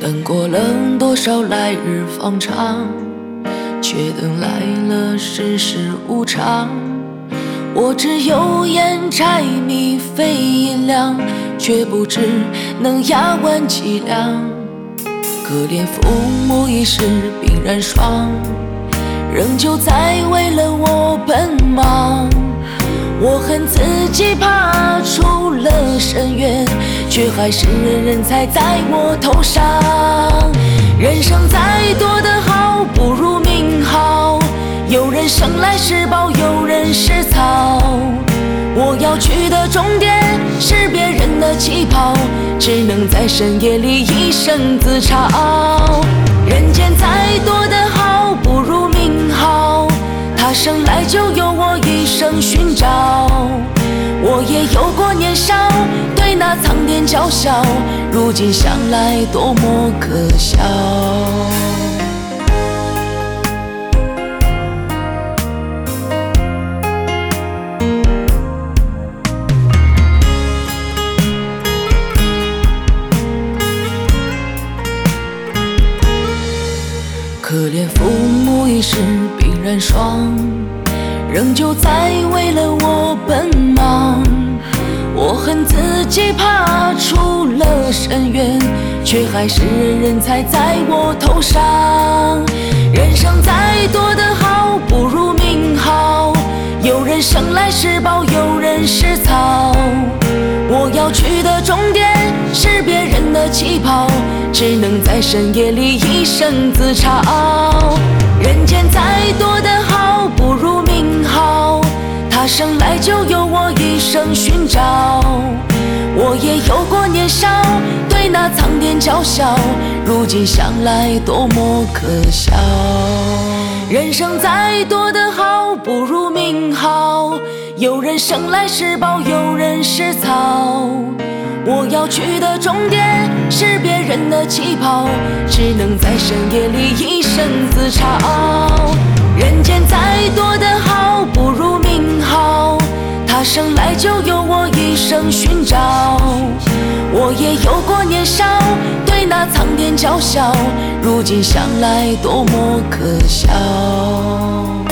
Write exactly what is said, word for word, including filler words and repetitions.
等过了多少来日方长，却等来了世事无常。我只有眼柴米肺银两，却不知能压完几两。可怜父母已是鬓染霜，仍旧在为了我奔忙。我恨自己爬出了深渊，却还是人人踩在我头上。人生再多的好，不如命好。有人生来是宝，有人是草。我要去的终点是别人的起跑，只能在深夜里一声自嘲。人间再多的好，不如命好。他生来就由我一生寻找。我也有过年少，对那苍天叫嚣，如今想来多么可笑。可怜父母已是鬓染霜，仍旧在为了我奔忙。我恨自己爬出了深渊，却还是人人踩在我头上。人生再多的好，不如命好。有人生来是宝，有人是草。我要去的终点是别人的起跑，只能在深夜里一声自嘲。人间再多的好，不如命好。他生来就由我一生寻找。我也有过年少，对那苍天叫嚣，如今想来多么可笑。人生再多的好，不如命好。有人生来是宝，有人是草。我要去的终点是别人的起跑，只能在深夜里一声自嘲。人间再多的好，不如命好。他生来就由我一生寻找。我也有过年少，对那苍天叫嚣，如今想来多么可笑。